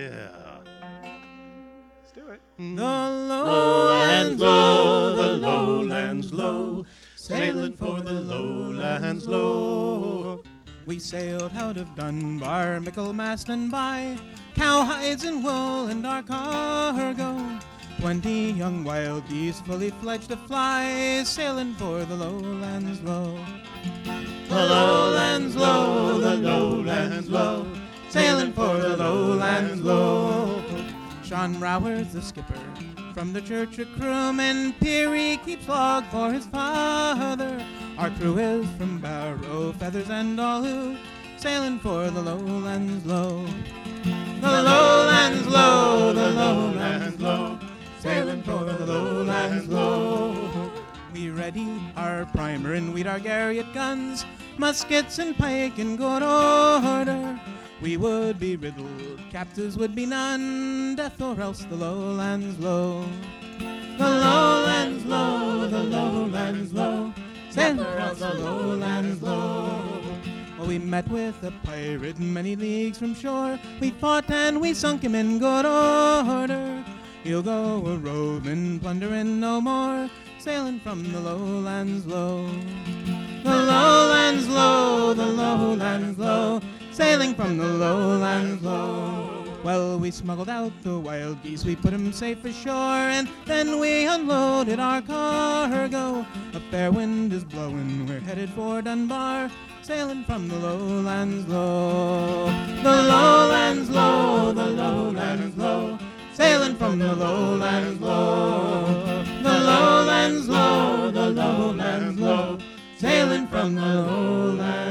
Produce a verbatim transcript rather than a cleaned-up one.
Yeah. Let's do it. The lowlands low, the lowlands low, sailing for the lowlands low. We sailed out of Dunbar, Michaelmas and by, cowhides and wool and our cargo. Twenty young wild geese, fully fledged to fly, sailing for the lowlands low. The lowlands low, the lowlands low, sailing for the lowlands low. Sean Rower's the skipper from the Church of Croom, and Peary keeps log for his father. Our crew is from Barrow, Feathers and all who sailing for the lowlands low. The lowlands low, the lowlands low, sailing for the lowlands low. We ready our primer and we'd our Garriott guns, muskets and pike in good order. We would be riddled, captives would be none, death or else the lowlands low. The lowlands low, the lowlands low, Sailing death or else the lowlands low. Well, we met with a pirate many leagues from shore. We fought and we sunk him in good order. He'll go a roving, plundering no more, sailing from the lowlands low. The lowlands low, the lowlands low, sailing from the lowlands low. Well, we smuggled out the wild geese, we put 'em safe ashore, and then we unloaded our cargo. A fair wind is blowing, we're headed for Dunbar, sailing from the lowlands low. The lowlands low, the lowlands low, sailing from the lowlands low. The lowlands low, the lowlands low, sailing from the lowlands